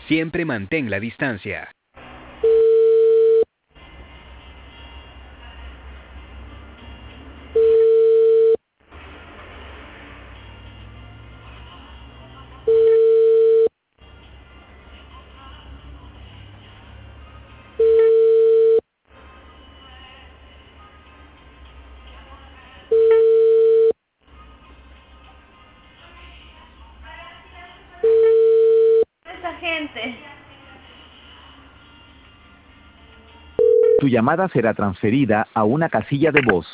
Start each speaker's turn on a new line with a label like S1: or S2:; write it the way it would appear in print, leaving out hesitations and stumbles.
S1: Siempre mantén la distancia.
S2: Esa gente.
S3: Tu llamada será transferida a una casilla de voz.